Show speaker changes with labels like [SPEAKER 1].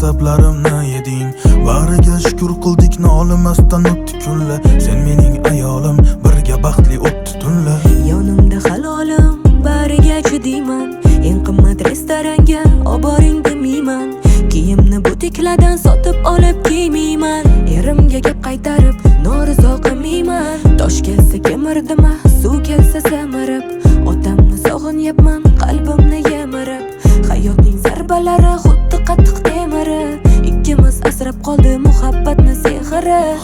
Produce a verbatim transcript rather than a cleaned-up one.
[SPEAKER 1] g'azablarimni yeding. Bariga shukr qildik, nolimasdan o'tdi kunlar. Sen mening ayolim, birga baxtli o'tdi tunlar.
[SPEAKER 2] Yonimda halolim, bariga chidayman. Eng qimmat restoranga oboring demayman. Kiyimni butikladan sotib olib kiymayman. Erimga gap qaytarib norizo qilmayman. Tosh kelsa kemirdima, suv kelsa samarib. Otamni sog'inyapman, qalbimni yemirib. Hayotning zarbalari xuddi qattiq temiri. Ikkimiz asrab qoldi muhabbatni sehri.